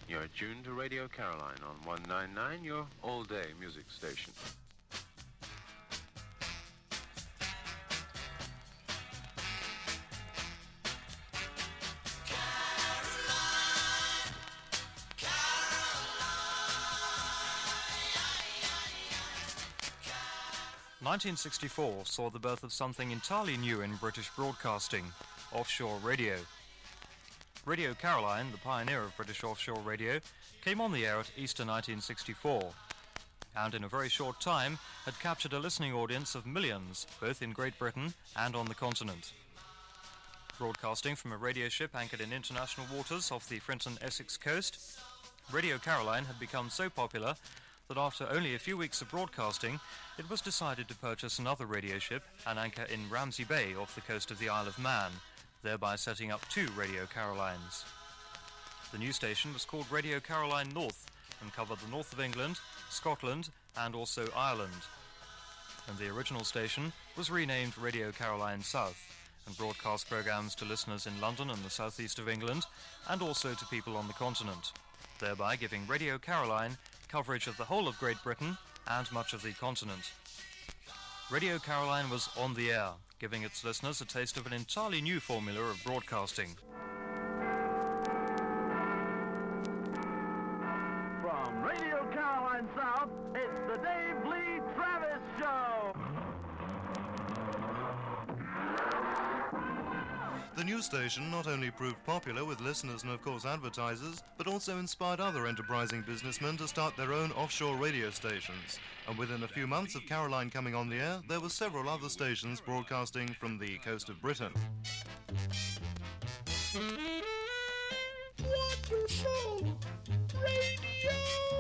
You're tuned to Radio Caroline on 199, your all-day music station. Caroline, Caroline. 1964 saw the birth of something entirely new in British broadcasting, offshore radio. Radio Caroline, the pioneer of British offshore radio, came on the air at Easter 1964, and in a very short time had captured a listening audience of millions, both in Great Britain and on the continent. Broadcasting from a radio ship anchored in international waters off the Frinton, Essex coast, Radio Caroline had become so popular that after only a few weeks of broadcasting, it was decided to purchase another radio ship and anchor in Ramsey Bay off the coast of the Isle of Man, thereby setting up two Radio Carolines. The new station was called Radio Caroline North and covered the north of England, Scotland and also Ireland. And the original station was renamed Radio Caroline South and broadcast programmes to listeners in London and the southeast of England and also to people on the continent, thereby giving Radio Caroline coverage of the whole of Great Britain and much of the continent. Radio Caroline was on the air, giving its listeners a taste of an entirely new formula of broadcasting. From Radio Caroline South, it's the Dave Lee Travis Show. The new station not only proved popular with listeners and of course advertisers, but also inspired other enterprising businessmen to start their own offshore radio stations. And within a few months of Caroline coming on the air, there were several other stations broadcasting from the coast of Britain. What a show! Radio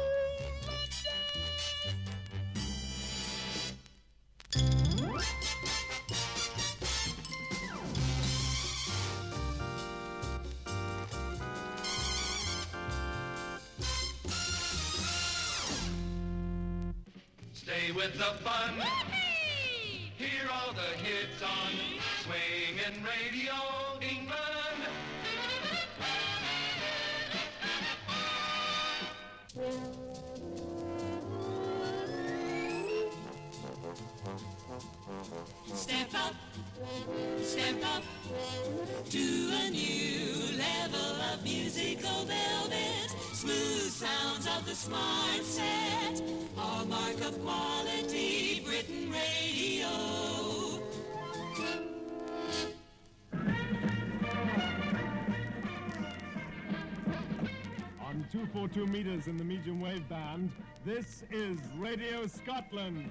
Stay with the fun. Yippee! Hear all the hits on Swingin' Radio England. Step up to a new level of musical velvet. Smooth sounds of the smart set, hallmark of quality Britain radio. On 242 meters in the medium wave band, this is Radio Scotland.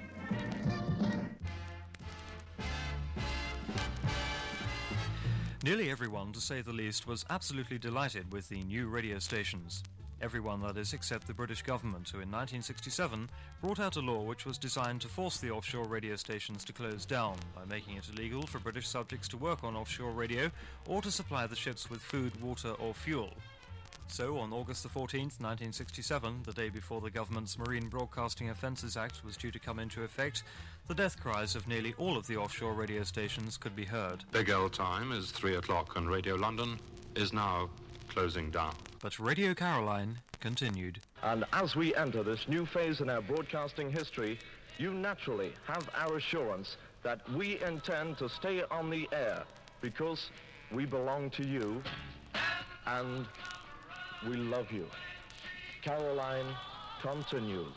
Nearly everyone, to say the least, was absolutely delighted with the new radio stations. Everyone, that is, except the British government, who in 1967 brought out a law which was designed to force the offshore radio stations to close down by making it illegal for British subjects to work on offshore radio or to supply the ships with food, water or fuel. So, on August the 14th, 1967, the day before the government's Marine Broadcasting Offences Act was due to come into effect, the death cries of nearly all of the offshore radio stations could be heard. Big L time is 3 o'clock and Radio London is now closing down. But Radio Caroline continued. And as we enter this new phase in our broadcasting history, you naturally have our assurance that we intend to stay on the air because we belong to you and we love you. Caroline continues.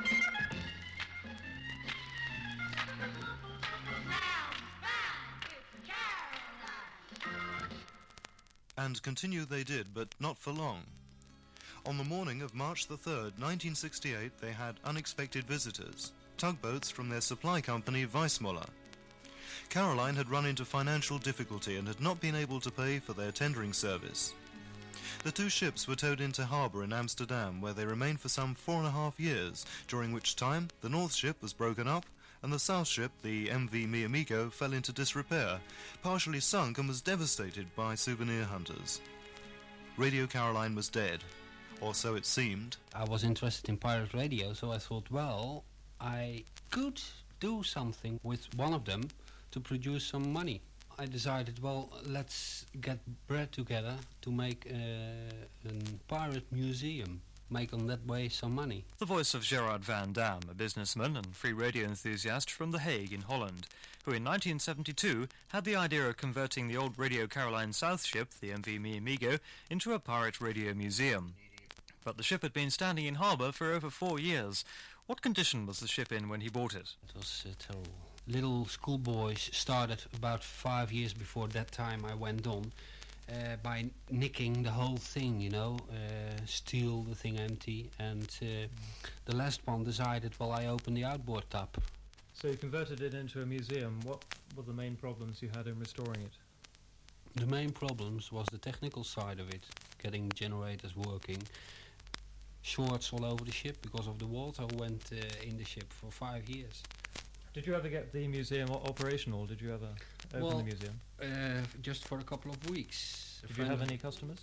And continue they did, but not for long. On the morning of March the 3rd, 1968, they had unexpected visitors, tugboats from their supply company Weissmuller. Caroline had run into financial difficulty and had not been able to pay for their tendering service. The two ships were towed into harbour in Amsterdam, where they remained for some 4.5 years, during which time the North ship was broken up and the South ship, the MV Miamigo, fell into disrepair, partially sunk and was devastated by souvenir hunters. Radio Caroline was dead, or so it seemed. I was interested in pirate radio, so I thought, well, I could do something with one of them to produce some money I decided, well, let's get Brad together to make a pirate museum, make on that way some money. The voice of Gerard Van Dam, a businessman and free radio enthusiast from The Hague in Holland, who in 1972 had the idea of converting the old Radio Caroline South ship, the MV Me Amigo, into a pirate radio museum. But the ship had been standing in harbour for over 4 years. What condition was the ship in when he bought it? It was terrible. Little schoolboys started about 5 years before that time I went on by nicking the whole thing, you know, steal the thing empty, and the last one decided, well, I open the outboard tap. So you converted it into a museum. What were the main problems you had in restoring it? The main problems was the technical side of it, getting generators working. Shorts all over the ship because of the water went in the ship for 5 years. Did you ever get the museum operational? Did you ever open the museum? Just for a couple of weeks. Did you have any customers?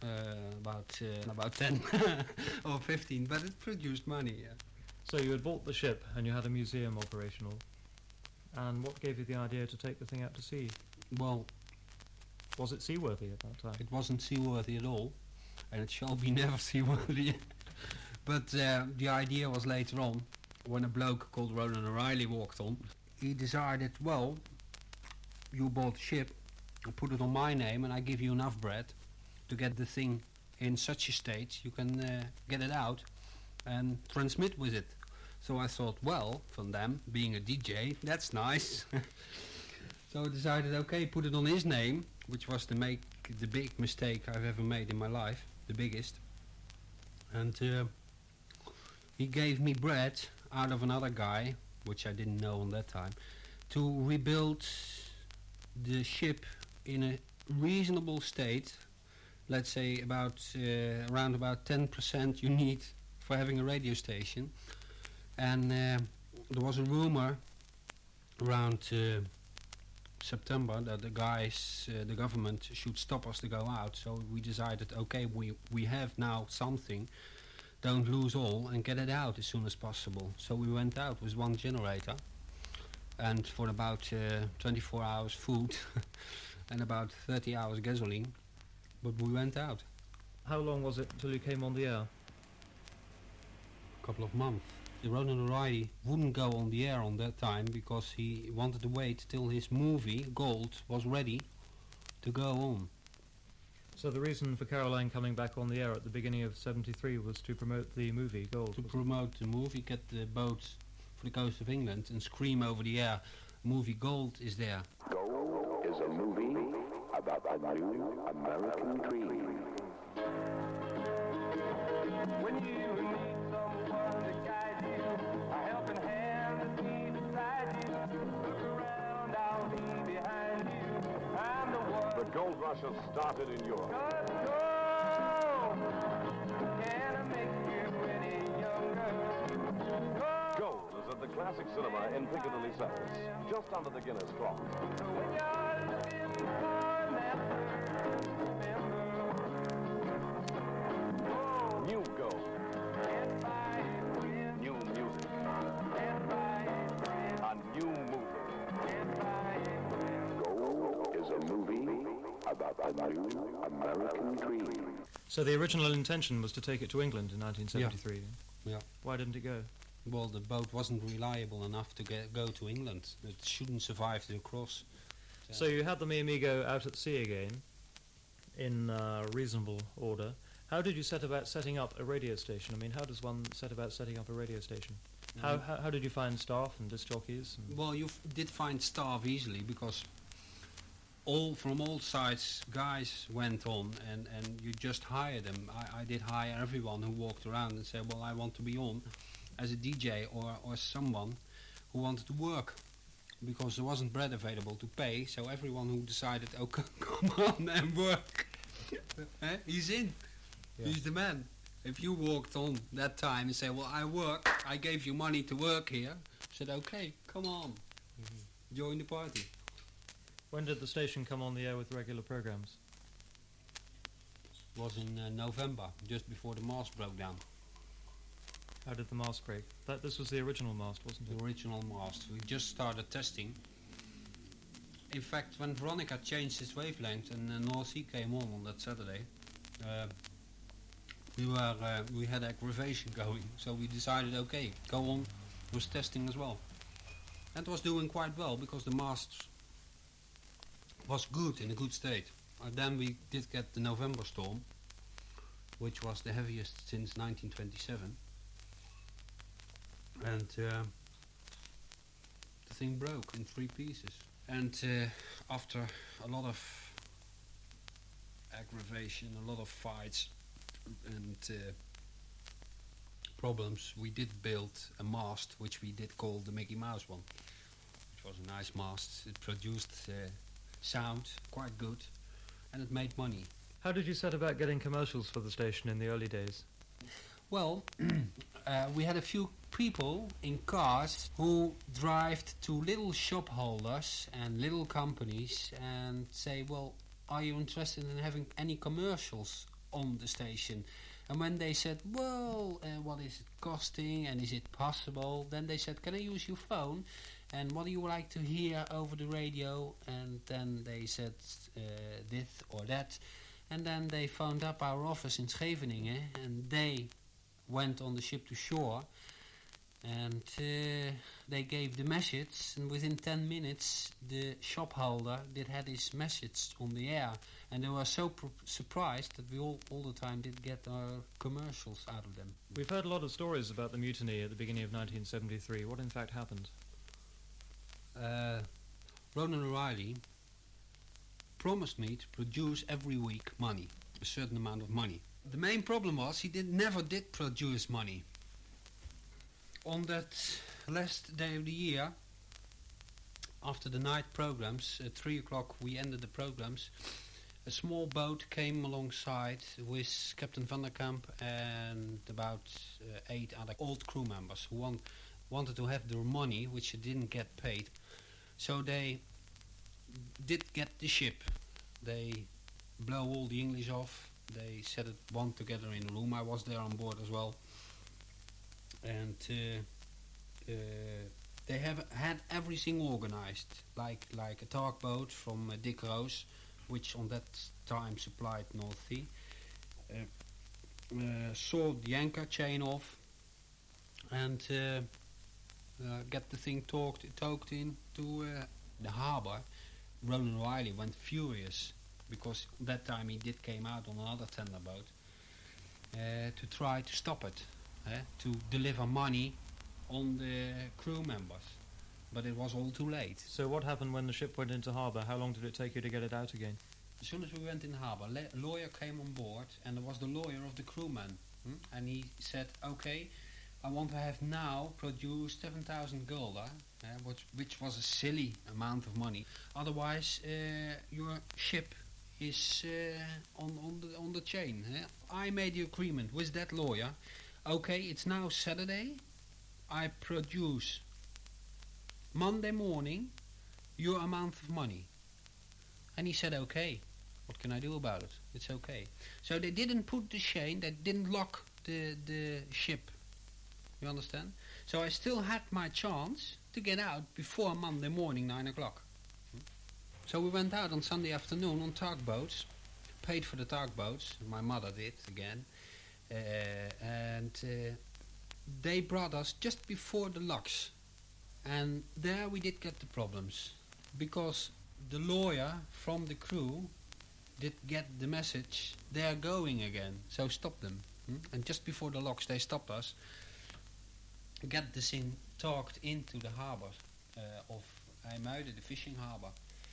About 10 or 15, but it produced money, yeah. So you had bought the ship and you had a museum operational. And what gave you the idea to take the thing out to sea? Well, was it seaworthy at that time? It wasn't seaworthy at all, and it shall be never seaworthy. But the idea was later on, when a bloke called Roland O'Reilly walked on. He decided, well, you bought a ship, I'll put it on my name, and I give you enough bread to get the thing in such a state you can get it out and transmit with it. So I thought, well, from them, being a DJ, that's nice. So I decided, okay, put it on his name, which was to make the big mistake I've ever made in my life, the biggest. And he gave me bread out of another guy, which I didn't know on that time, to rebuild the ship in a reasonable state. Let's say about around about 10% you need for having a radio station. And there was a rumor around September that the guys, the government should stop us to go out. So we decided, okay, we have now something. Don't lose all and get it out as soon as possible. So we went out with one generator and for about 24 hours food and about 30 hours gasoline, but we went out. How long was it till you came on the air? A couple of months. The Roland O'Reilly wouldn't go on the air on that time because he wanted to wait till his movie, Gold, was ready to go on. So the reason for Caroline coming back on the air at the beginning of '73 was to promote the movie Gold? To promote the movie, get the boat for the coast of England and scream over the air, movie Gold is there. Gold is a movie about a new American dream. When you need someone to guide you, a helping hand to be beside you, look around, I'll be behind you. I'm the one. The gold rush has started in Europe. Can I make you any younger? Gold is at the Classic Cinema in Piccadilly Circus, just under the Guinness clock. When you're looking for that first remember. New gold. New music. A new movie. Gold is a movie about a new American dream. So the original intention was to take it to England in 1973? Yeah. Why didn't it go? Well, the boat wasn't reliable enough to go to England. It shouldn't survive the cross. So you had the Me Amigo out at sea again, in reasonable order. How did you set about setting up a radio station? I mean, how does one set about setting up a radio station? How did you find staff and disc jockeys? Well, you did find staff easily because from all sides guys went on and you just hired them. I did hire everyone who walked around and said, well, I want to be on as a DJ or someone who wanted to work, because there wasn't bread available to pay, so everyone who decided, oh, come on and work, he's in. Yeah. He's the man. If you walked on that time and said, well, I work, I gave you money to work here, said, okay, come on, join the party. When did the station come on the air with regular programs? It was in November, just before the mast broke down. How did the mast break? This was the original mast, wasn't it? The original mast. We just started testing In fact, when Veronica changed its wavelength and North Sea came on that Saturday, we had aggravation going, so we decided, okay, go on with testing as well. And it was doing quite well because the mast was good, in a good state. Then we did get the November storm, which was the heaviest since 1927, and the thing broke in 3 pieces. And after a lot of aggravation, a lot of fights and problems, we did build a mast which we did call the Mickey Mouse one, which was a nice mast. It produced sound quite good and it made money. How did you set about getting commercials for the station in the early days? Well, we had a few people in cars who drive to little shop holders and little companies and say, well, are you interested in having any commercials on the station? And when they said, well, what is it costing and is it possible? Then they said, can I use your phone? And what do you like to hear over the radio? And then they said this or that. And then they phoned up our office in Scheveningen and they went on the ship to shore and they gave the message, and within 10 minutes the shop holder did had his message on the air, and they were so surprised that we all the time did get our commercials out of them. We've heard a lot of stories about the mutiny at the beginning of 1973. What in fact happened? Ronan O'Reilly promised me to produce every week money, a certain amount of money. The main problem was he never did produce money. On that last day of the year, after the night programs, at 3 o'clock we ended the programs, a small boat came alongside with Captain Van der Kamp and about 8 other old crew members who wanted to have their money, which they didn't get paid. So they did get the ship. They blow all the English off. They set it one together in a room. I was there on board as well. And they have had everything organized, like a tugboat from Dick Rose, which on that time supplied North Sea. Sawed the anchor chain off and get the thing towed into the harbour. Ronan O'Reilly went furious because that time he came out on another tender boat to try to stop it, to deliver money on the crew members, but it was all too late. So what happened when the ship went into harbour? How long did it take you to get it out again? As soon as we went in harbour, a lawyer came on board, and there was the lawyer of the crewman, and he said, okay, I want to have now produced 7,000 gulden, which was a silly amount of money. Otherwise, your ship is on the chain. I made the agreement with that lawyer. Okay, it's now Saturday. I produce Monday morning your amount of money. And he said, okay, what can I do about it? It's okay. So they didn't put the chain, they didn't lock the ship. You understand? So I still had my chance to get out before Monday morning, 9 o'clock. So we went out on Sunday afternoon on tugboats, paid for the tugboats, my mother did again, and they brought us just before the locks. And there we did get the problems, because the lawyer from the crew did get the message, they're going again, so stop them. And just before the locks they stopped us, get the thing talked into the harbour of IJmuiden, the fishing harbour.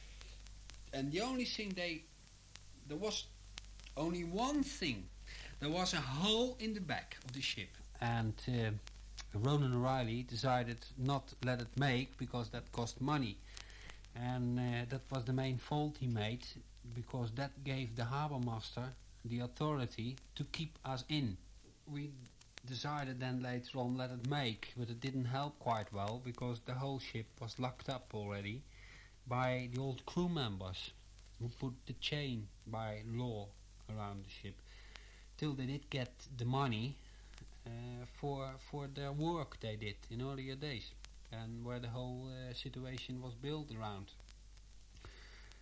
And the only thing there was only one thing. There was a hole in the back of the ship. And Ronan O'Reilly decided not to let it make because that cost money. And that was the main fault he made, because that gave the harbour master the authority to keep us in. We decided then later on let it make, but it didn't help quite well because the whole ship was locked up already by the old crew members who put the chain by law around the ship till they did get the money for their work they did in earlier days, and where the whole situation was built around.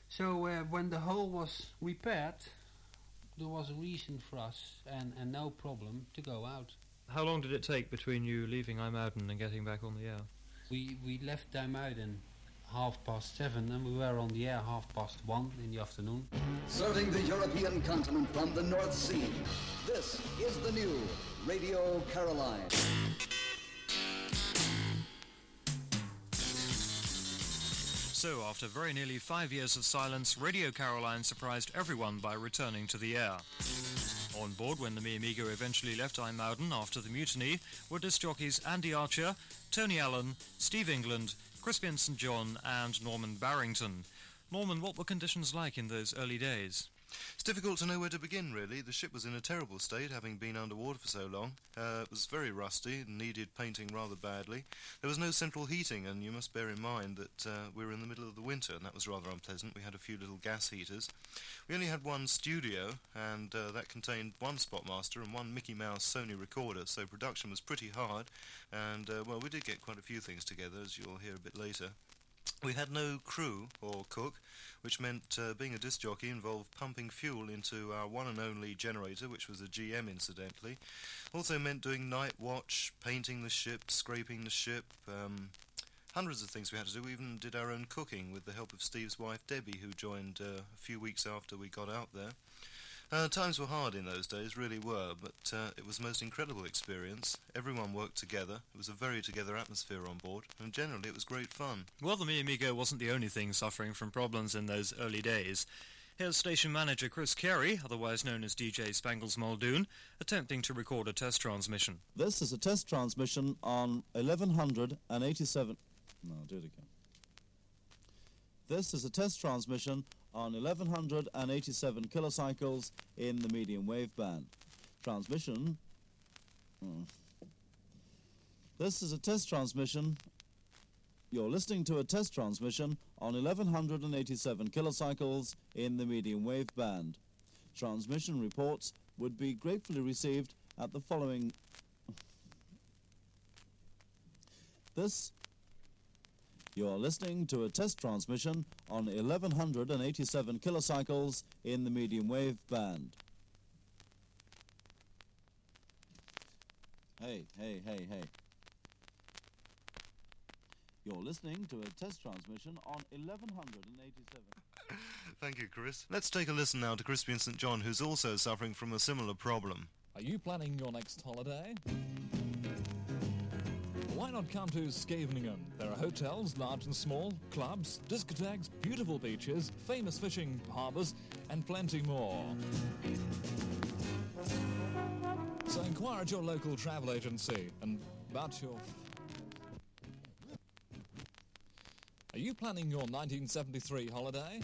So when the hull was repaired, there was a reason for us and no problem to go out. How long did it take between you leaving IJmuiden and getting back on the air? We left IJmuiden 7:30 and we were on the air 1:30 in the afternoon. Serving the European continent from the North Sea, this is the new Radio Caroline. So, after very nearly 5 years of silence, Radio Caroline surprised everyone by returning to the air. On board when the Me Amigo eventually left IJmuiden after the mutiny were disc jockeys Andy Archer, Tony Allen, Steve England, Crispian St. John and Norman Barrington. Norman, what were conditions like in those early days? It's difficult to know where to begin, really. The ship was in a terrible state, having been underwater for so long. It was very rusty and needed painting rather badly. There was no central heating, and you must bear in mind that we were in the middle of the winter, and that was rather unpleasant. We had a few little gas heaters. We only had one studio, and that contained one Spotmaster and one Mickey Mouse Sony recorder, so production was pretty hard. And, well, we did get quite a few things together, as you'll hear a bit later. We had no crew or cook, which meant being a disc jockey involved pumping fuel into our one and only generator, which was a GM incidentally. Also meant doing night watch, painting the ship, scraping the ship, hundreds of things we had to do. We even did our own cooking with the help of Steve's wife Debbie, who joined a few weeks after we got out there. Times were hard in those days, really were, but it was a most incredible experience. Everyone worked together. It was a very together atmosphere on board, and generally it was great fun. Well, the Me Amigo wasn't the only thing suffering from problems in those early days. Here's station manager Chris Carey, otherwise known as DJ Spangles Muldoon, attempting to record a test transmission. This is a test transmission on 1187... No, I'll do it again. This is a test transmission on 1187 kilocycles in the medium wave band. Transmission... This is a test transmission. You're listening to a test transmission on 1187 kilocycles in the medium wave band. Transmission reports would be gratefully received at the following... You're listening to a test transmission on 1187 kilocycles in the medium wave band. Hey. You're listening to a test transmission on 1187... Thank you, Chris. Let's take a listen now to Crispian St. John, who's also suffering from a similar problem. Are you planning your next holiday? Why not come to Scheveningen? There are hotels, large and small, clubs, discotheques, beautiful beaches, famous fishing harbours, and plenty more. So inquire at your local travel agency and about your... Are you planning your 1973 holiday?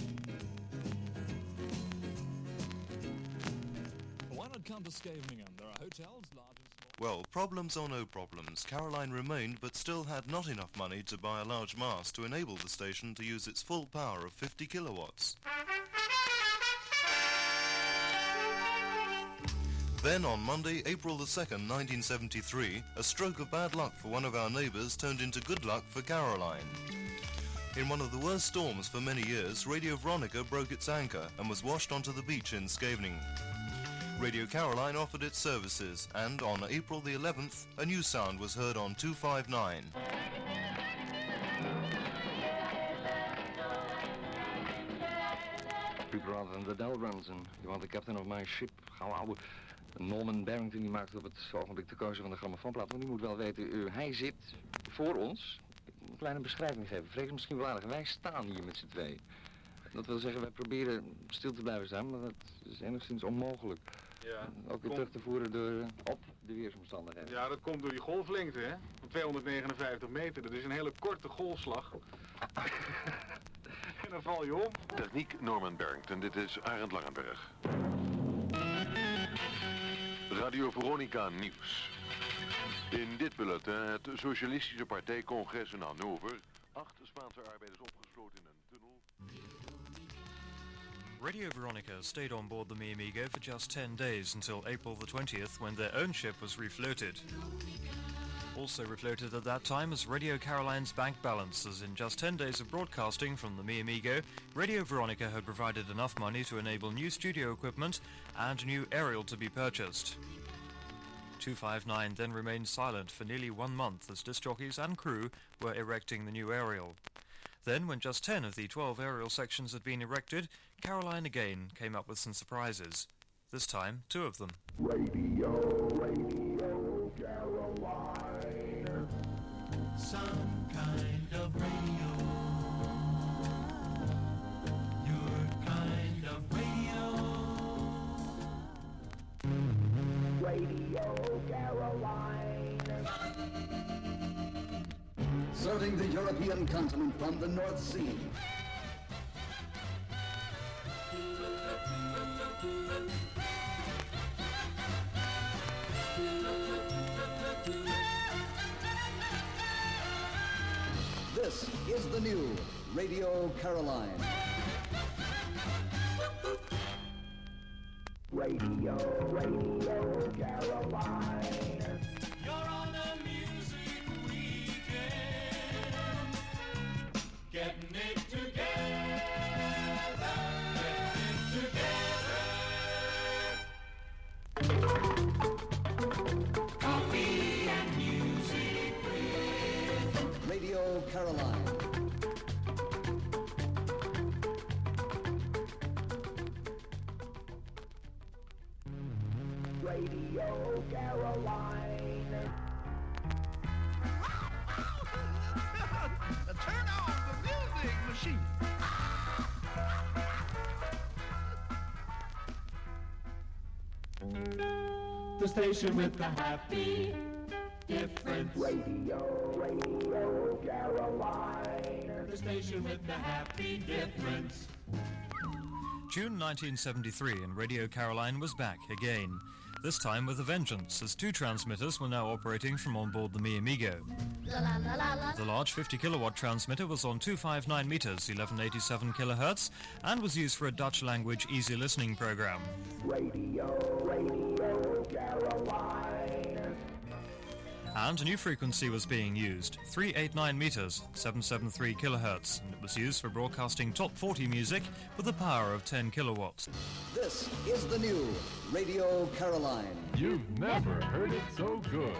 Why not come to Scheveningen? There are hotels, large and small... Well, problems or no problems, Caroline remained but still had not enough money to buy a large mast to enable the station to use its full power of 50 kilowatts. Then on Monday, April the 2nd, 1973, a stroke of bad luck for one of our neighbours turned into good luck for Caroline. In one of the worst storms for many years, Radio Veronica broke its anchor and was washed onto the beach in Scheveningen. Radio Caroline offered its services, and on April the 11th, a new sound was heard on 259. Rather than the bell runs, and you are the captain of my ship. Gauw ouwe. Norman Barrington die maakt op het ogenblik de keuze van de grammofoonplaat. Want u moet wel weten, hij zit voor ons. Een kleine beschrijving geven. Vrees misschien wel aardig. Wij staan hier met z'n tweeën. Dat wil zeggen, wij proberen stil te blijven staan, maar dat is enigszins onmogelijk. Ja, ook weer terug te voeren door op de weersomstandigheden. Ja, dat komt door die golflengte, hè? Van 259 meter. Dat is een hele korte golfslag. En dan val je om. Techniek Norman Barrington, dit is Arend Langenberg. Radio Veronica Nieuws. In dit bulletin het Socialistische Partijcongres in Hannover. 8 Spaanse arbeiders opgesloten in een tunnel. Radio Veronica stayed on board the Me Amigo for just 10 days until April the 20th when their own ship was refloated. Also refloated at that time as Radio Caroline's bank balance, as in just 10 days of broadcasting from the Mi Amigo, Radio Veronica had provided enough money to enable new studio equipment and a new aerial to be purchased. 259 then remained silent for nearly 1 month as disc jockeys and crew were erecting the new aerial. Then, when just 10 of the 12 aerial sections had been erected, Caroline again came up with some surprises. This time, 2 of them. Radio Caroline. Some kind of radio. Your kind of radio. Radio Caroline. Serving the European continent from the North Sea. This is the new Radio Caroline. Radio Caroline. You're on a music weekend. Getting it together. Getting it together. Coffee and music with Radio Caroline. Radio Caroline. Turn on the music machine. the station with the happy difference. Radio Caroline. The station with the happy difference. June 1973 and Radio Caroline was back again. This time with a vengeance, as 2 transmitters were now operating from on board the Mi Amigo. The large 50 kilowatt transmitter was on 259 meters, 1187 kilohertz, and was used for a Dutch language easy listening program. Radio Caroline. And a new frequency was being used, 389 meters, 773 kilohertz, and it was used for broadcasting top 40 music with a power of 10 kilowatts. This is the new Radio Caroline. You've never heard it so good.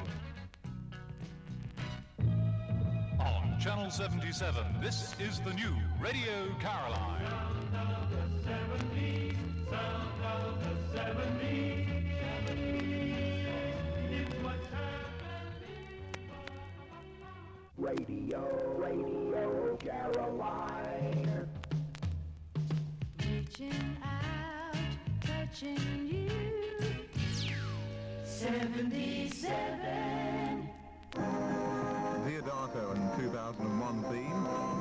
On Channel 77, this is the new Radio Caroline. Sound of the 70s, sound of the 70s. It's what's happening. Radio Caroline. Reaching out, touching you. 77. Diodato and 2001 theme.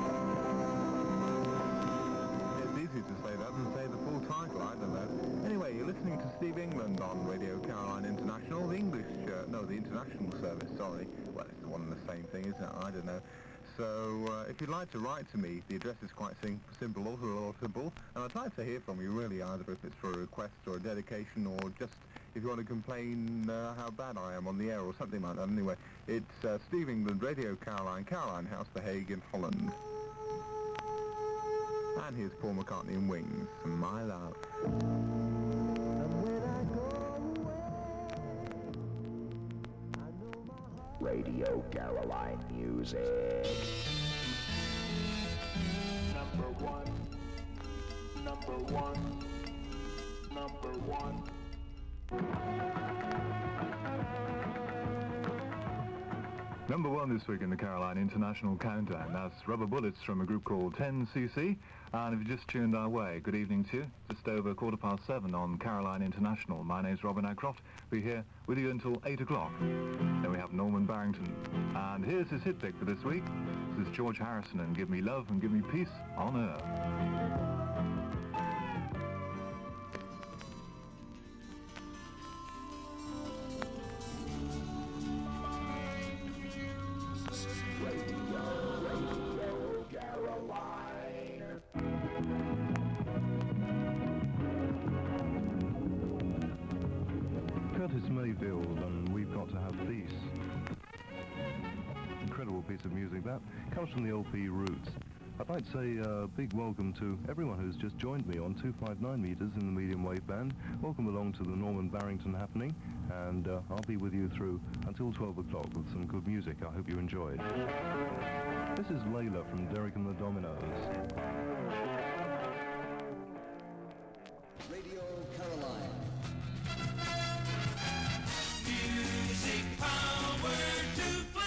It's easy to say that and say the full title, I don't know. Anyway, you're listening to Steve England on Radio Caroline International, the English, the international service, sorry. Well, it's one and the same thing, isn't it? I don't know. So, if you'd like to write to me, the address is quite simple, also simple, and I'd like to hear from you, really, either if it's for a request or a dedication, or just if you want to complain how bad I am on the air or something like that. Anyway, it's Steve England, Radio Caroline, Caroline House, The Hague in Holland. And here's Paul McCartney and Wings, My Love. Radio Caroline music. Number one. Number one. Number one. Number 1 this week in the Caroline International Countdown. That's Rubber Bullets from a group called 10cc. And if you just tuned our way, good evening to you. Just over 7:15 on Caroline International. My name's Robin Ackroft. We're here with you until 8 o'clock. Then we have Norman Barrington. And here's his hit pick for this week. This is George Harrison and Give Me Love and Give Me Peace on Earth. Curtis Mayfield, and We've Got to Have Peace. piece of music. That comes from the LP Roots. I'd like to say a big welcome to everyone who's just joined me on 259 meters in the medium wave band. Welcome along to the Norman Barrington happening, and I'll be with you through until 12 o'clock with some good music. I hope you enjoy it. This is Layla from Derek and the Dominoes. Radio Caroline. Music power to play.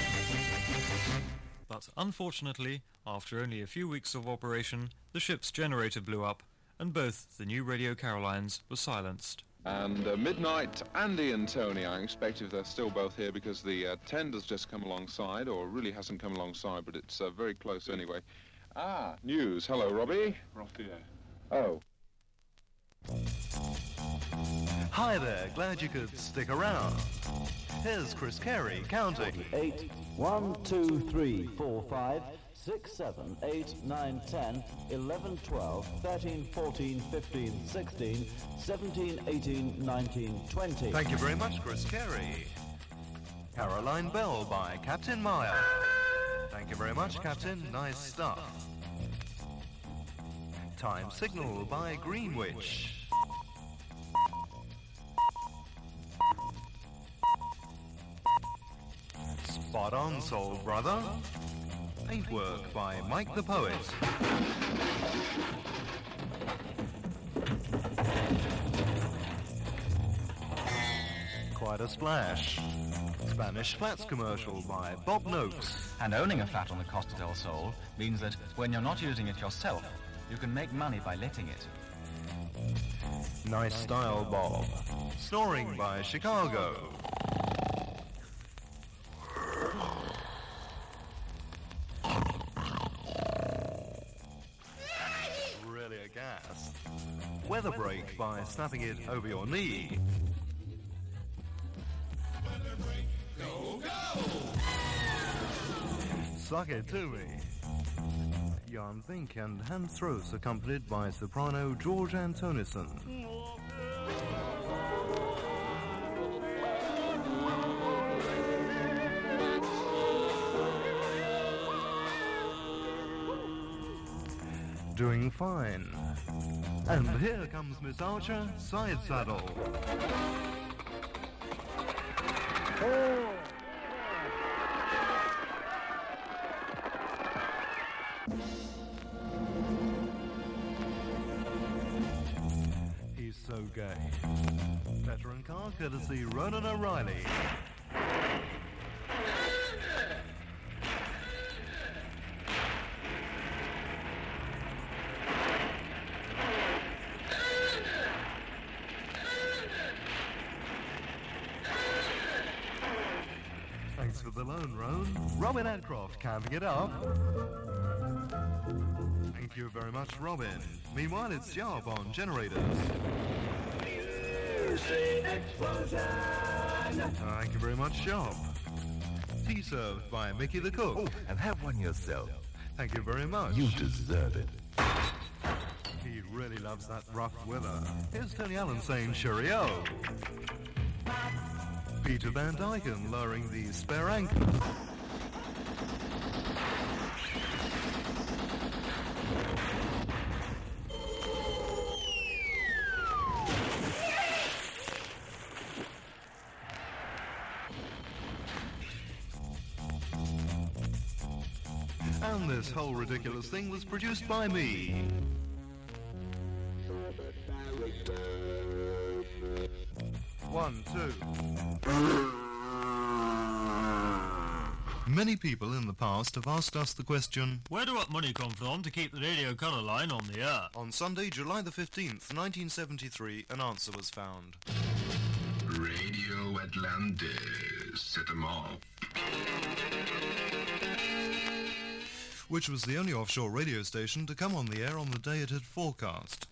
But unfortunately, after only a few weeks of operation, the ship's generator blew up, and both the new Radio Carolines were silenced. And Midnight, Andy and Tony, I expect if they're still both here because the tender's just come alongside, or really hasn't come alongside, but it's very close anyway. Ah, news. Hello, Robbie. We're off the air. Oh. Hi there, glad you could stick around. Here's Chris Carey counting. 8, 1, 2, 3, 4, 5, 6, 7, 8, 9, 10, 11, 12, 13, 14, 15, 16, 17, 18, 19, 20. Thank you very much, Chris Carey. Caroline Bell by Captain Meyer. Thank you very much, Captain. Nice stuff. Time Signal by Greenwich. Spot on, Soul Brother. Paintwork by Mike the Poet. Quite a Splash. Spanish Flats commercial by Bob Noakes. And owning a flat on the Costa del Sol means that when you're not using it yourself, you can make money by letting it. Nice Style Bob. Snoring by Chicago. Really a gas. Weather Break by Snapping It Over Your Knee. Go, go! Suck It To Me. Jan Vink and Hans Throes accompanied by soprano George Antonison. Doing Fine. And here comes Miss Archer, Side Saddle. He's so gay. Veteran car courtesy Ronan O'Reilly. Thanks for the loan, Roan. Robin Adcroft camping it up. Thank you very much, Robin. Meanwhile, it's Sharp on generators. Music explosion! Thank you very much, Sharp. Tea served by Mickey the Cook. Oh, and have one yourself. Thank you very much. You deserve it. He really loves that rough weather. Here's Tony Allen saying cheerio. Peter Van Dyken lowering the spare anchor. And this whole ridiculous thing was produced by me. One, two. Many people in the past have asked us the question, where do what money come from to keep the Radio Colour line on the air? On Sunday, July the 15th, 1973, an answer was found. Radio Atlantis, set them off. Which was the only offshore radio station to come on the air on the day it had forecast.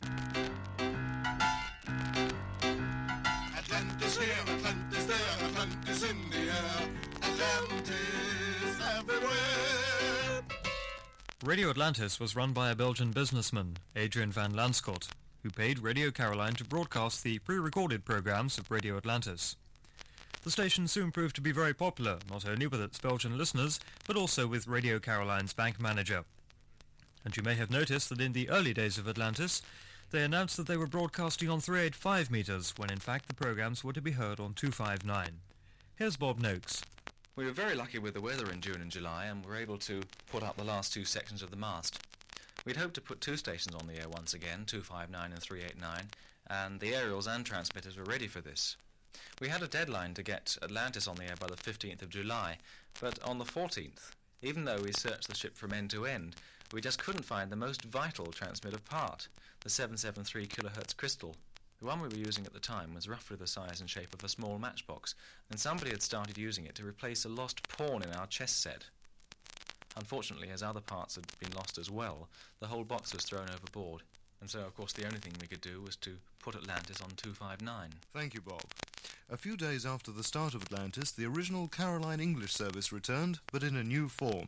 Atlantis here, Atlantis there, Atlantis in the air, Atlantis everywhere. Radio Atlantis was run by a Belgian businessman, Adrian van Lanschot, who paid Radio Caroline to broadcast the pre-recorded programs of Radio Atlantis. The The station soon proved to be very popular, not only with its Belgian listeners, but also with Radio Caroline's bank manager. And you may have noticed that in the early days of Atlantis, they announced that they were broadcasting on 385 metres, when in fact the programmes were to be heard on 259. Here's Bob Noakes. We were very lucky with the weather in June and July, and were able to put up the last two sections of the mast. We'd hoped to put two stations on the air once again, 259 and 389, and the aerials and transmitters were ready for this. We had a deadline to get Atlantis on the air by the 15th of July, but on the 14th, even though we searched the ship from end to end, we just couldn't find the most vital transmitter part, the 773 kHz crystal. The one we were using at the time was roughly the size and shape of a small matchbox, and somebody had started using it to replace a lost pawn in our chess set. Unfortunately, as other parts had been lost as well, the whole box was thrown overboard, and so, of course, the only thing we could do was to put Atlantis on 259. Thank you, Bob. A few days after the start of Atlantis, the original Caroline English service returned, but in a new form.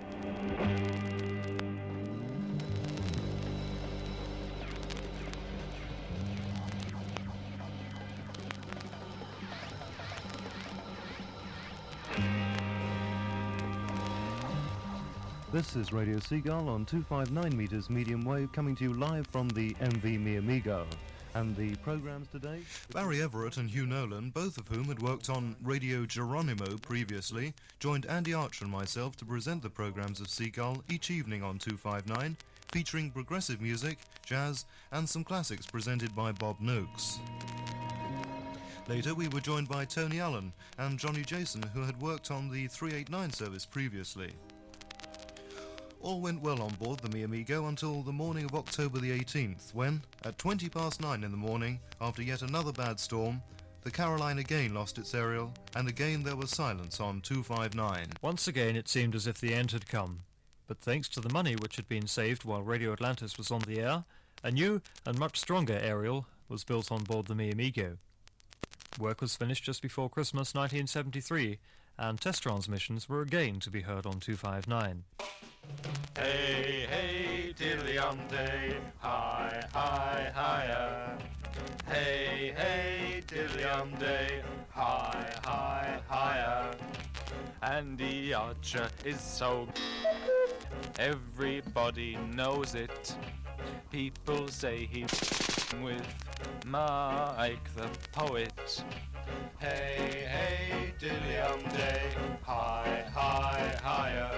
This is Radio Seagull on 259 metres medium wave, coming to you live from the MV Mi Amigo. And the programmes today? Barry Everett and Hugh Nolan, both of whom had worked on Radio Geronimo previously, joined Andy Archer and myself to present the programmes of Seagull each evening on 259, featuring progressive music, jazz and some classics presented by Bob Noakes. Later we were joined by Tony Allen and Johnny Jason, who had worked on the 389 service previously. All went well on board the Mi Amigo until the morning of October the 18th, when, at 9:20 in the morning, after yet another bad storm, the Caroline again lost its aerial, and again there was silence on 259. Once again it seemed as if the end had come, but thanks to the money which had been saved while Radio Atlantis was on the air, a new and much stronger aerial was built on board the Mi Amigo. Work was finished just before Christmas 1973, and test transmissions were again to be heard on 259. Hey, hey, diddly-um-day, hi, hi, hiya. Hey, hey, diddly-um-day, hi, hi, hiya. Andy Archer is so everybody knows it. People say he's with Mike the poet. Hey, hey, diddly-um-day, hi, hi, hiya.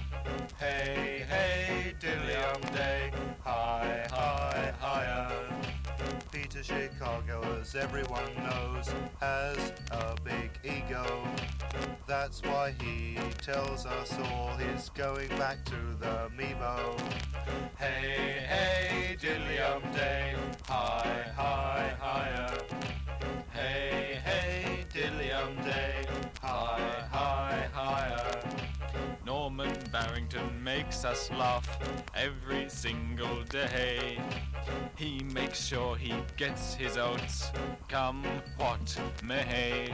Hey, hey, diddly-um-day, hi, hi, hiya. Peter Chicago, as everyone knows, has a big ego. That's why he tells us all he's going back to the Mimo. Hey, hey, diddly-um-day, hi, hi, hiya. Hey, hey, diddly-um-day, hi, hi, hiya. Norman Barrington makes us laugh every single day. He makes sure he gets his oats, come what may. Hey,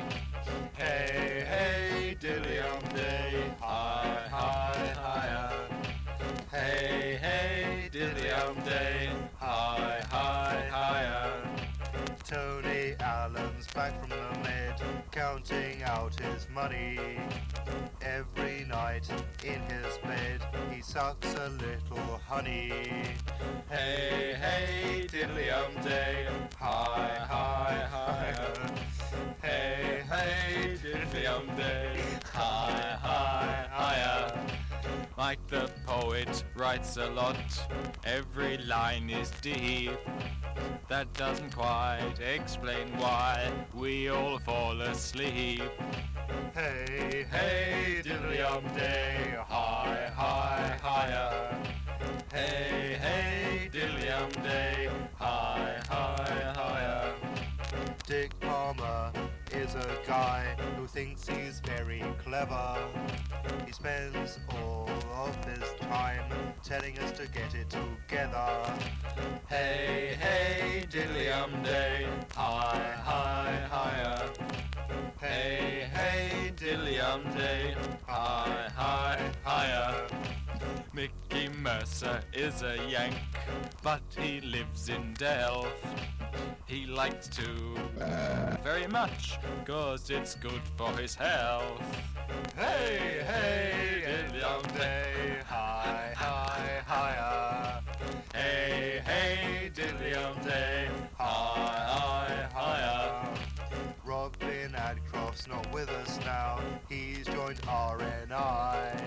hey, diddly-um-day, hi, hi, hiya. Hey, hey, diddly-um-day, hi, hi, hiya. Tony Allen's back from the Med, counting out his money. Every night in his bed, he sucks a little honey. Hey, hey, diddly-um-day, hi, hi, hiya. Hey, hey, diddly-um-day, hi, hi, hiya. Mike the poet writes a lot, every line is deep. That doesn't quite explain why we all fall asleep. Hey, hey, diddly-um-day, hi, hi, hiya. Hey, hey, diddly-um-day, hi, hi, hiya. Dick Palmer is a guy who thinks he's very clever. He spends all of his time telling us to get it together. Hey, hey, diddly-um-day, hi, hi, hiya. Hey, hey, diddly-um-day, hi, hi, hiya. Mickey Mercer is a Yank, but he lives in Delft. He likes to very very much, 'cause it's good for his health. Hey, hey, diddly-um-day, hi, hi, hiya. Hey, hey, diddly-um-day, hi, hi, hiya. Robin Adcroft's not with us now, he's joined RNI.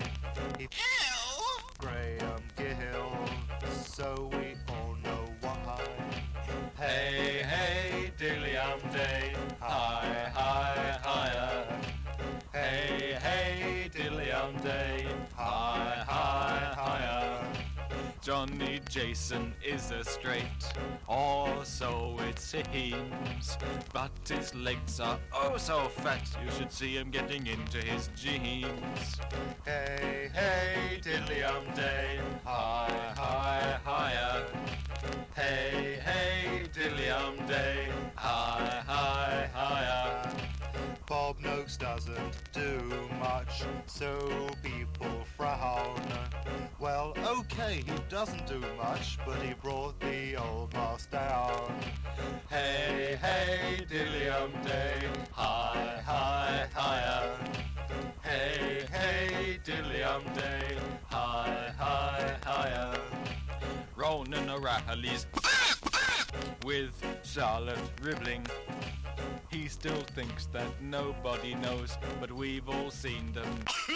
Graham Gill, so we all know why. Hey, hey, diddly-um-day, hi, hi, hiya. Hey, hey, diddly-um-day, hi, hi, hiya. Johnny Jason is a straight, or so it seems. But his legs are oh so fat, you should see him getting into his jeans. Hey, hey, diddly-um-day, hi, hi, hiya. Hey, hey, diddly-um-day, hi, hi, hiya. Bob Noakes doesn't do much, so people frown. Well, okay, he doesn't do much, but he brought the old mast down. Hey, hey, diddly-um-day, hi, hi, hiya. Hey, hey, diddly-um-day, hi, hi, hiya. Ronan O'Rahilly's with Charlotte Ribbling. He still thinks that nobody knows, but we've all seen them.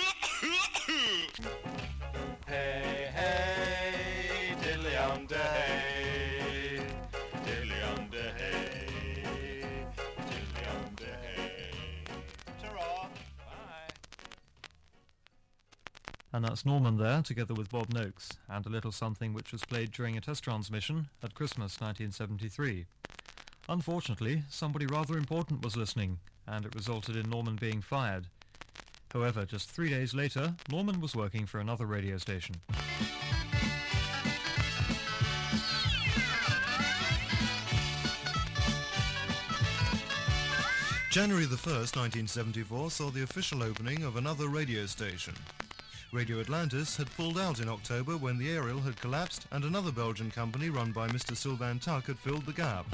Hey, hey, diddly-um-day, diddly-um-day, diddly-um-day. Ta-ra! Bye! And that's Norman there, together with Bob Noakes, and a little something which was played during a test transmission at Christmas 1973. Unfortunately, somebody rather important was listening, and it resulted in Norman being fired. However, just 3 days later, Norman was working for another radio station. January the 1st, 1974 saw the official opening of another radio station. Radio Atlantis had pulled out in October when the Ariel had collapsed and another Belgian company run by Mr. Sylvain Tuck had filled the gap.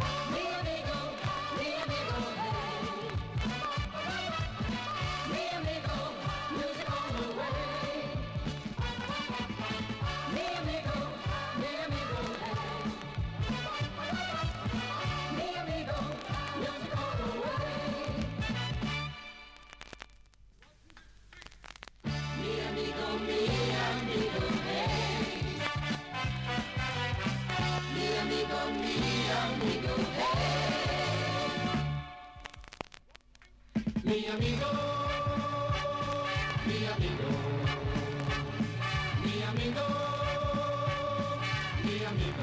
Mi amigo, mi amigo, mi amigo, mi amigo.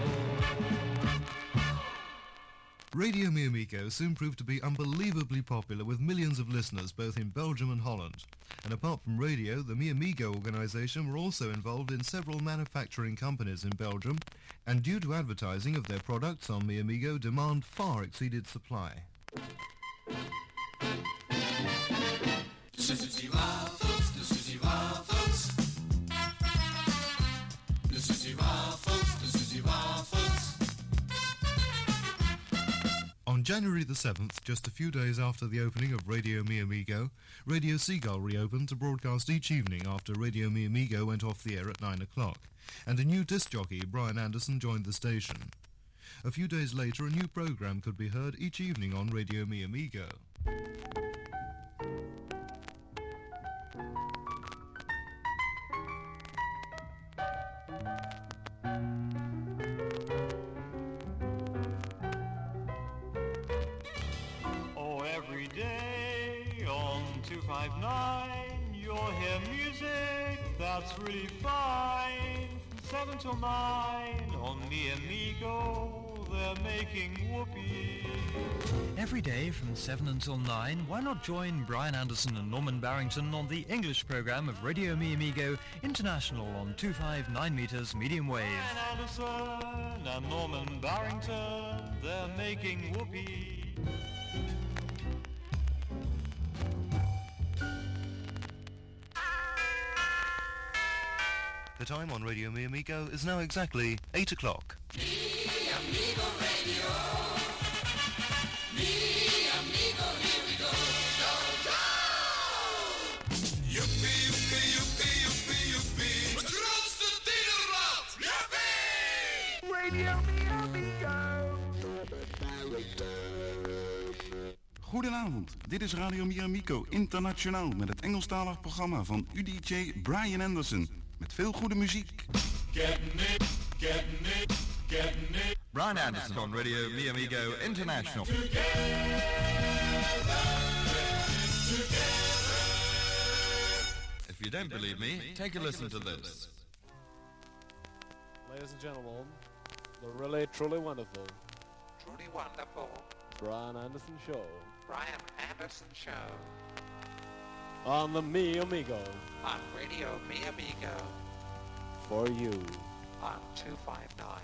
Radio Mi Amigo soon proved to be unbelievably popular with millions of listeners both in Belgium and Holland. And apart from radio, the Mi Amigo organisation were also involved in several manufacturing companies in Belgium, and due to advertising of their products on Mi Amigo, demand far exceeded supply. This is the Waffles, this is the Waffles. This is the Waffles, this is the Waffles. On January the 7th, just a few days after the opening of Radio Mi Amigo, Radio Seagull reopened to broadcast each evening after Radio Mi Amigo went off the air at 9 o'clock, and a new disc jockey, Brian Anderson, joined the station. A few days later, a new program could be heard each evening on Radio Mi Amigo. Oh, every day on 259, you'll hear music that's really fine. From 7 till 9 on Mi Amigo, they're making whoopee. Every day from 7 until 9, why not join Brian Anderson and Norman Barrington on the English program of Radio Mi Amigo International on 259 meters medium wave. Brian Anderson and Norman Barrington, they're making whoopee. The time on Radio Mi Amigo is now exactly 8 o'clock. Mi Amigo Radio. Mi Amigo, here Goedenavond, dit is Radio Miramico Internationaal met het Engelstalig programma van UDJ Brian Anderson. Met veel goede muziek. Brian Anderson on Radio Miamigo International. If you don't believe me, take a listen to this. Ladies and gentlemen, the really truly wonderful Brian Anderson Show. Brian Anderson Show. On the Mi Amigo. On Radio Mi Amigo. For you. On 259.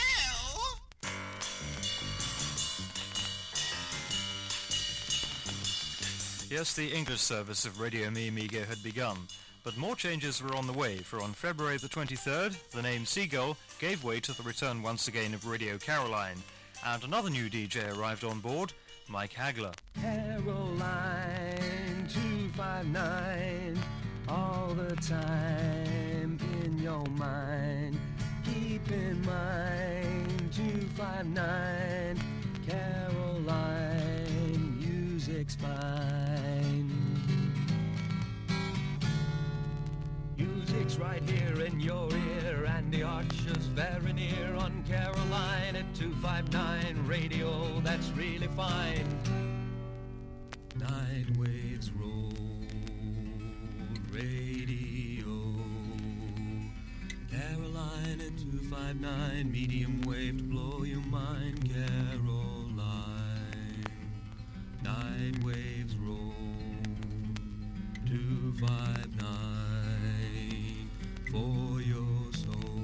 Yes, the English service of Radio Mi Amigo had begun, but more changes were on the way, for on February the 23rd, the name Seagull gave way to the return once again of Radio Caroline, and another new DJ arrived on board, Mike Hagler. Caroline 259, all the time in your mind. Keep in mind 259, Caroline, music's fine. Music's right here in your ear, and the archer's very near on Caroline at 259 radio, that's really fine. Night waves roll, radio. Caroline at 259, medium wave to blow your mind, Caroline. Night waves roll, 259 for your soul.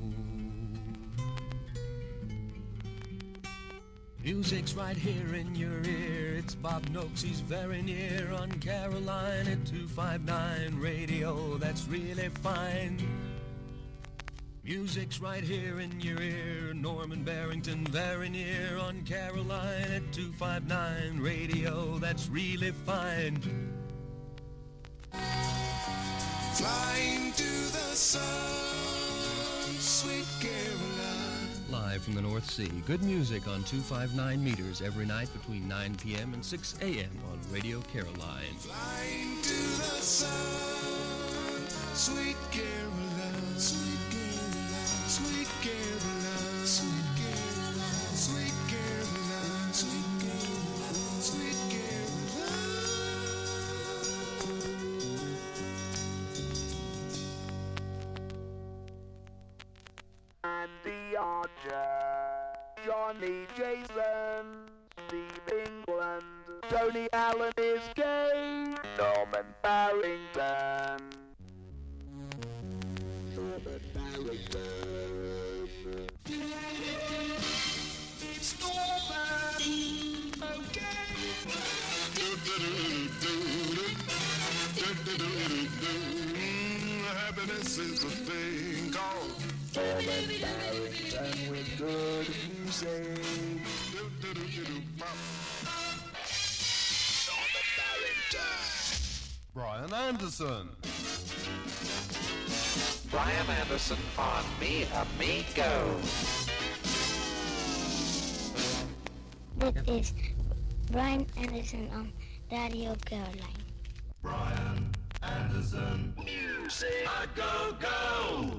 Music's right here in your ear. It's Bob Noakes, he's very near on Caroline at 259 radio, that's really fine. Music's right here in your ear. Norman Barrington very near on Caroline at 259 radio, that's really fine. Flying to the sun, sweet Caroline. Live from the North Sea, good music on 259 meters every night between 9 p.m. and 6 a.m. on Radio Caroline. Flying to the sun, sweet Caroline, sweet Caroline, sweet Caroline, sweet Caroline, sweet Caroline, sweet Caroline, sweet Andy Archer, Johnny Jason, Steve England, Tony Allen is gay, Norman Barrington. Norman Barrington. It's Norman, okay. Happiness is a thing called Norman Barrington with good music. Norman Barrington. Brian Anderson. Brian Anderson on Mi Amigo. This is Brian Anderson on Radio Caroline. Brian Anderson. Music a go go.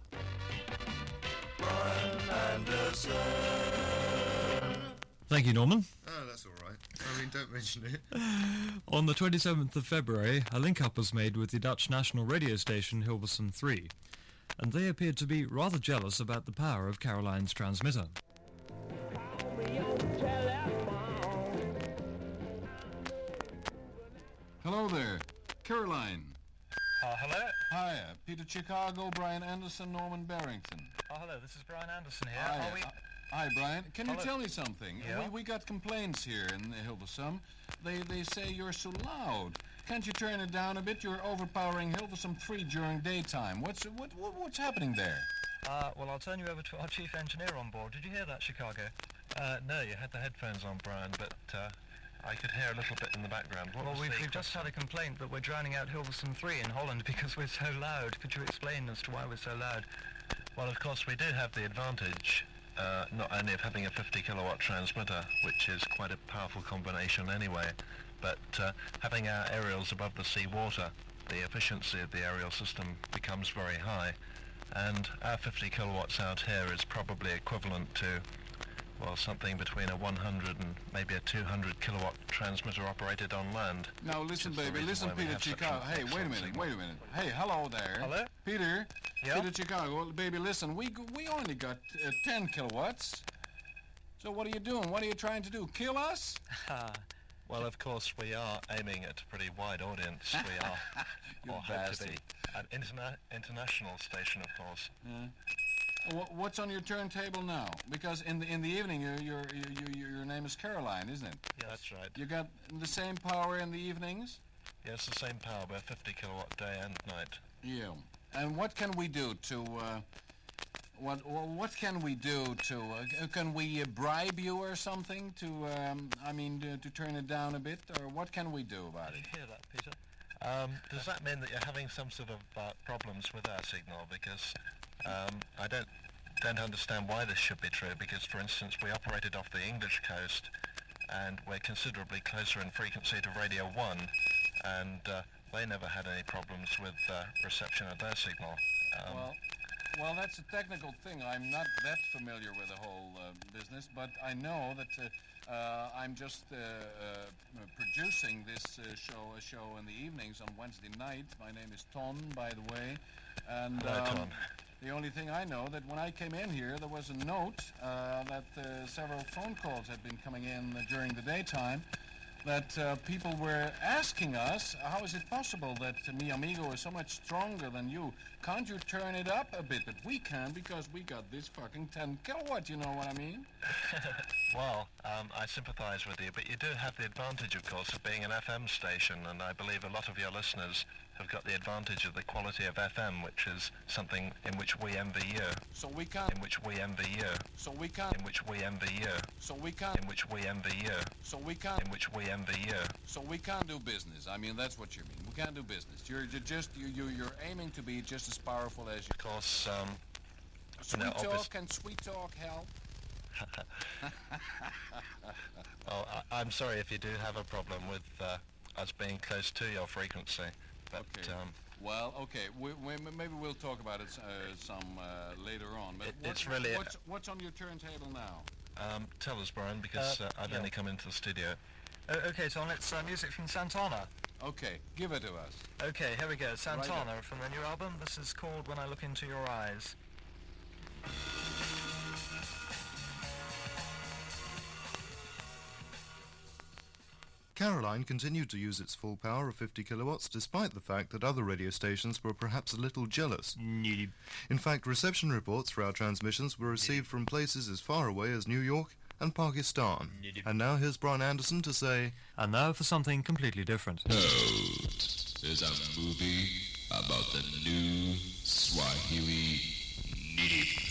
Brian Anderson. Thank you, Norman. Oh, that's all right. I mean, don't mention it. On the 27th of February, a link-up was made with the Dutch national radio station Hilversum 3, and they appeared to be rather jealous about the power of Caroline's transmitter. Hello there, Caroline. Hello? Hi, Peter Chicago, Brian Anderson, Norman Barrington. Hello, this is Brian Anderson here. Hi, hi, Brian. Can you Hello. tell me something? Yeah? We got complaints here in Hilversum. They say you're so loud. Can't you turn it down a bit? You're overpowering Hilversum 3 during daytime. What's happening there? Well, I'll turn you over to our chief engineer on board. Did you hear that, Chicago? No, you had the headphones on, Brian, but I could hear a little bit in the background. Well, we've just had a complaint that we're drowning out Hilversum 3 in Holland because we're so loud. Could you explain as to why we're so loud? Well, of course, we do have the advantage not only of having a 50 kilowatt transmitter, which is quite a powerful combination anyway, but having our aerials above the seawater, the efficiency of the aerial system becomes very high, and our 50 kilowatts out here is probably equivalent to, well, something between a 100 and maybe a 200 kilowatt transmitter operated on land. Now listen, baby, listen, Peter Chicago. Hey, wait a minute. Hey, hello there. Hello? Peter. Yeah? Peter Chicago. Well, baby, listen, we only got 10 kilowatts. So what are you doing? What are you trying to do? Kill us? Well, of course, we are aiming at a pretty wide audience. We are, or hope to be, an international station, of course. Yeah. What's on your turntable now? Because in the evening, your name is Caroline, isn't it? Yeah, that's right. You got the same power in the evenings? Yes, the same power, but 50 kilowatt day and night. Yeah. And what can we do to? What can we do to? Can we bribe you or something to? To turn it down a bit, or what can we do about it? Did you hear that, Peter? Does that mean that you're having some sort of problems with our signal? Because I don't understand why this should be true, because, for instance, we operated off the English coast, and we're considerably closer in frequency to Radio 1, and they never had any problems with reception of their signal. Well, that's a technical thing. I'm not that familiar with the whole business, but I know that I'm just producing this show in the evenings on Wednesday night. My name is Ton, by the way. And hello, Ton. The only thing I know that when I came in here, there was a note that several phone calls had been coming in during the daytime, that people were asking us, how is it possible that Mi Amigo is so much stronger than you? Can't you turn it up a bit? But we can, because we got this fucking 10 kilowatt, you know what I mean? Well, I sympathize with you, but you do have the advantage, of course, of being an FM station, and I believe a lot of your listeners have got the advantage of the quality of FM, which is something in which we envy you. So we can't. In which we envy you. So we can't. In which we envy you. So we can't. In which we envy you. So we can't. In which we envy you. So we can't do business. I mean, that's what you mean. We can't do business. You're aiming to be just as powerful as you. Of course, sweet talk and sweet talk help. Well, I'm sorry if you do have a problem with us being close to your frequency. But, okay. Well, okay. Maybe we'll talk about it some later on. But it's really what's on your turntable now? Tell us, Brian, because I've only come into the studio. Okay, Tom. It's music from Santana. Okay, give it to us. Okay, here we go. Santana from their new album. This is called When I Look Into Your Eyes. Caroline continued to use its full power of 50 kilowatts despite the fact that other radio stations were perhaps a little jealous. In fact, reception reports for our transmissions were received from places as far away as New York and Pakistan. And now here's Brian Anderson to say... And now for something completely different. Toad is a movie about the new Swahili Nidip.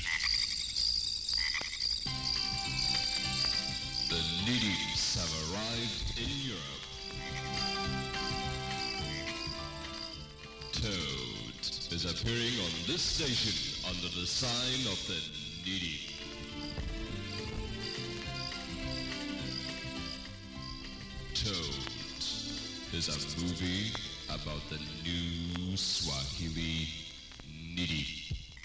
The Nidips have arrived in Europe. Toad is appearing on this station under the sign of the Nidip. Toad is a movie about the new Swahili Nidip.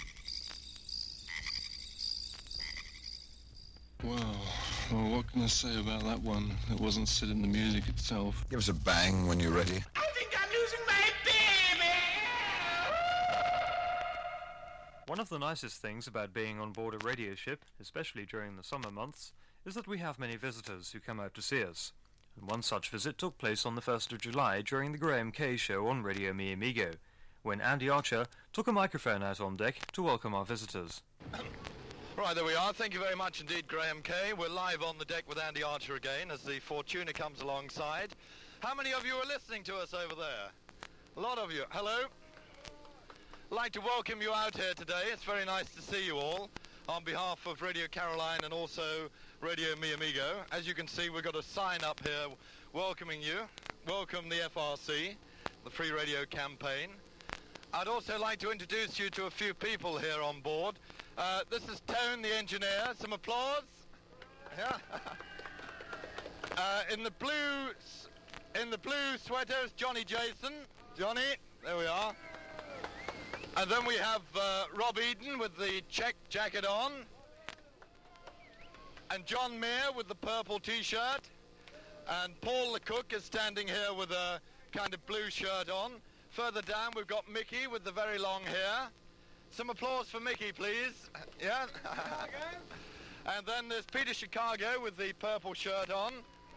Well, what can I say about that one? It wasn't said in the music itself. Give us a bang when you're ready. I think I'm losing my baby! One of the nicest things about being on board a radio ship, especially during the summer months, is that we have many visitors who come out to see us. And one such visit took place on the 1st of July during the Graham Kay show on Radio Mi Amigo, when Andy Archer took a microphone out on deck to welcome our visitors. Right, there we are. Thank you very much indeed, Graham Kay. We're live on the deck with Andy Archer again as the Fortuna comes alongside. How many of you are listening to us over there? A lot of you. Hello. I'd like to welcome you out here today. It's very nice to see you all on behalf of Radio Caroline and also Radio Mi Amigo. As you can see, we've got a sign up here welcoming you. Welcome the FRC, the Free Radio Campaign. I'd also like to introduce you to a few people here on board. This is Tone, the engineer. Some applause. Yeah. In the blue sweaters, Johnny Jason. Johnny, there we are. And then we have Rob Eden with the check jacket on. And John Meir with the purple T-shirt. And Paul the cook is standing here with a kind of blue shirt on. Further down we've got Mickey with the very long hair. Some applause for Mickey, please. Yeah. And then there's Peter Chicago with the purple shirt on.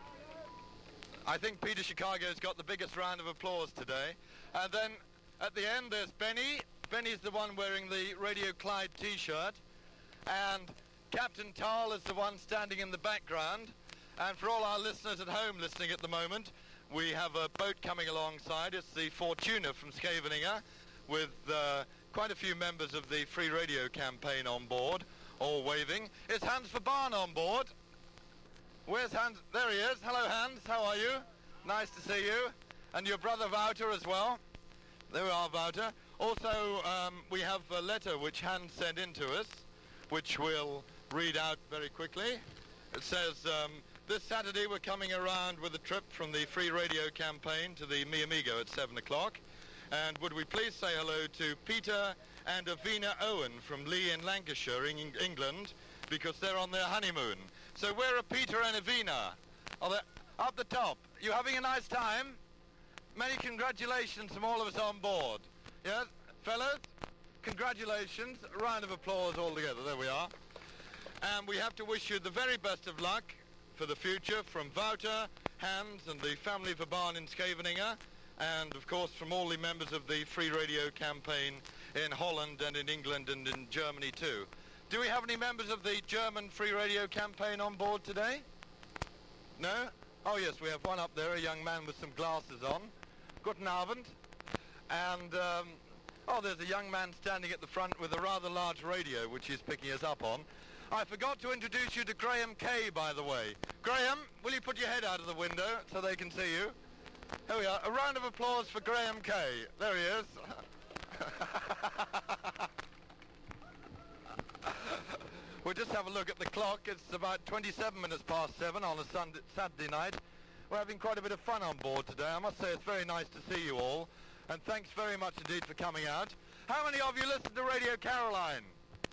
I think Peter Chicago's got the biggest round of applause today. And then at the end there's Benny. Benny's the one wearing the Radio Clyde T-shirt. And Captain Tarl is the one standing in the background. And for all our listeners at home listening at the moment, we have a boat coming alongside. It's the Fortuna from Scheveningen with quite a few members of the Free Radio campaign on board, all waving. Is Hans Verban on board? Where's Hans? There he is. Hello, Hans. How are you? Nice to see you. And your brother Wouter as well. There we are, Wouter. Also, we have a letter which Hans sent in to us, which we'll read out very quickly. It says, this Saturday we're coming around with a trip from the Free Radio campaign to the Mi Amigo at 7 o'clock. And would we please say hello to Peter and Avina Owen from Lee in Lancashire, England, because they're on their honeymoon. So where are Peter and Avina? Are they up the top? You having a nice time? Many congratulations from all of us on board. Yes, fellas? Congratulations. A round of applause all together. There we are. And we have to wish you the very best of luck for the future from Wouter, Hans and the family Verban in Scheveningen, and of course from all the members of the Free Radio campaign in Holland and in England and in Germany too. Do we have any members of the German Free Radio campaign on board today? No? Oh yes, we have one up there, a young man with some glasses on. Guten Abend. And oh, there's a young man standing at the front with a rather large radio which he's picking us up on. I forgot to introduce you to Graham Kay, by the way. Graham, will you put your head out of the window so they can see you? Here we are. A round of applause for Graham Kay. There he is. We'll just have a look at the clock. It's about 27 minutes past 7 on a Saturday night. We're having quite a bit of fun on board today. I must say it's very nice to see you all. And thanks very much indeed for coming out. How many of you listen to Radio Caroline?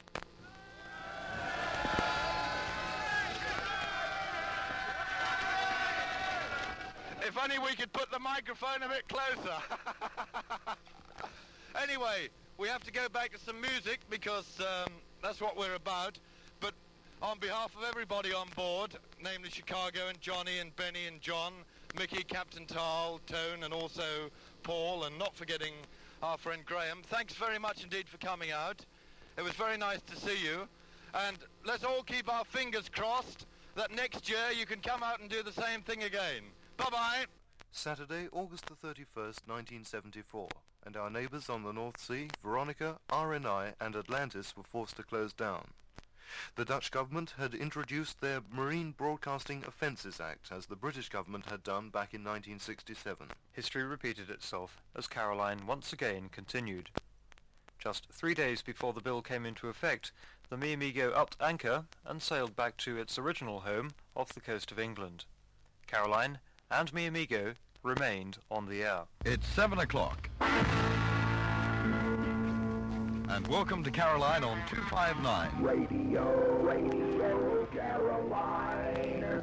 If only we could put the microphone a bit closer. Anyway, we have to go back to some music because that's what we're about. But on behalf of everybody on board, namely Chicago and Johnny and Benny and John, Mickey, Captain Tarl, Tone and also Paul, and not forgetting our friend Graham, thanks very much indeed for coming out. It was very nice to see you. And let's all keep our fingers crossed that next year you can come out and do the same thing again. Bye-bye. Saturday, August the 31st, 1974, and our neighbours on the North Sea, Veronica, RNI and Atlantis were forced to close down. The Dutch government had introduced their Marine Broadcasting Offences Act, as the British government had done back in 1967. History repeated itself as Caroline once again continued. Just 3 days before the bill came into effect, the Mi Amigo upped anchor and sailed back to its original home off the coast of England. Caroline and Mi Amigo remained on the air. It's 7 o'clock. And welcome to Caroline on 259. Radio Caroline.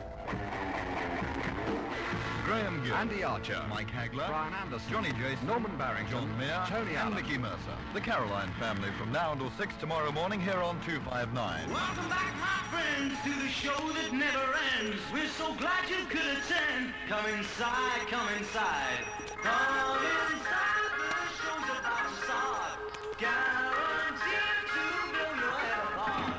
Graham Gill, Andy Archer, Mike Hagler, Brian Anderson, Johnny Jason, Norman Barrington, John Meir, Tony Allen, and Mickey Mercer. The Caroline family from now until 6 tomorrow morning here on 259. Welcome back, my friends, to the show that never ends. We're so glad you could attend. Come inside, come inside. Come inside, the show's about to start. Guaranteed to blow your head apart.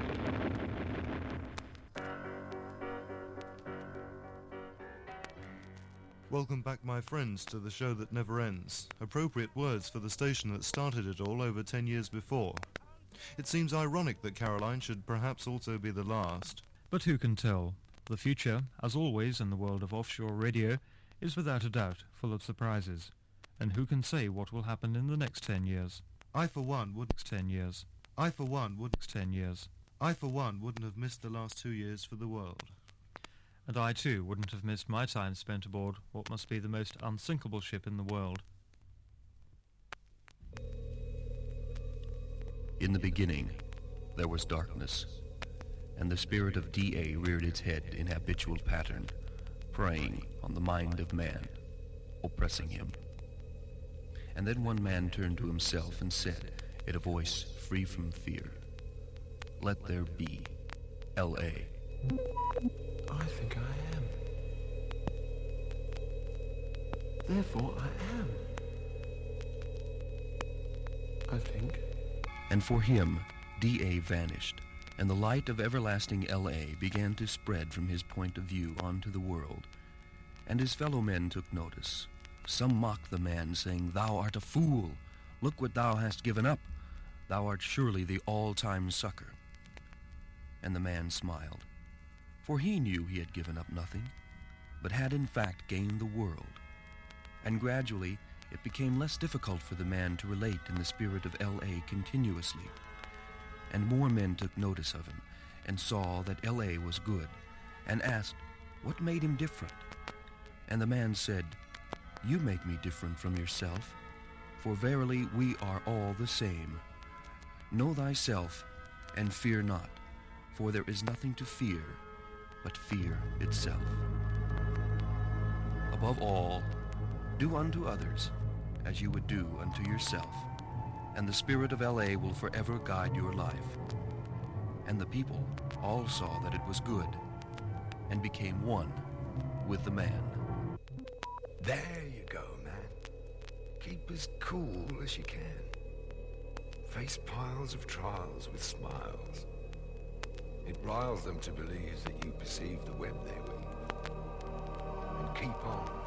Welcome back, my friends, to the show that never ends. Appropriate words for the station that started it all over 10 years before. It seems ironic that Caroline should perhaps also be the last. But who can tell? The future, as always in the world of offshore radio, is without a doubt full of surprises. And who can say what will happen in the next 10 years? I, for one, would I, for one, would 10 years. I, for one, wouldn't have missed the last 2 years for the world. And I, too, wouldn't have missed my time spent aboard what must be the most unsinkable ship in the world. In the beginning, there was darkness, and the spirit of D.A. reared its head in habitual pattern, preying on the mind of man, oppressing him. And then one man turned to himself and said, in a voice free from fear, "Let there be L.A." I think I am. Therefore I am. I think. And for him, D.A. vanished, and the light of everlasting L.A. began to spread from his point of view onto the world. And his fellow men took notice. Some mocked the man, saying, "Thou art a fool. Look what thou hast given up. Thou art surely the all-time sucker." And the man smiled, for he knew he had given up nothing, but had in fact gained the world. And gradually it became less difficult for the man to relate in the spirit of L.A. continuously. And more men took notice of him, and saw that L.A. was good, and asked, what made him different? And the man said, "You make me different from yourself, for verily we are all the same. Know thyself, and fear not, for there is nothing to fear but fear itself. Above all, do unto others as you would do unto yourself, and the spirit of L.A. will forever guide your life." And the people all saw that it was good, and became one with the man. There you go, man. Keep as cool as you can. Face piles of trials with smiles. It riles them to believe that you perceive the web they weave. And keep on.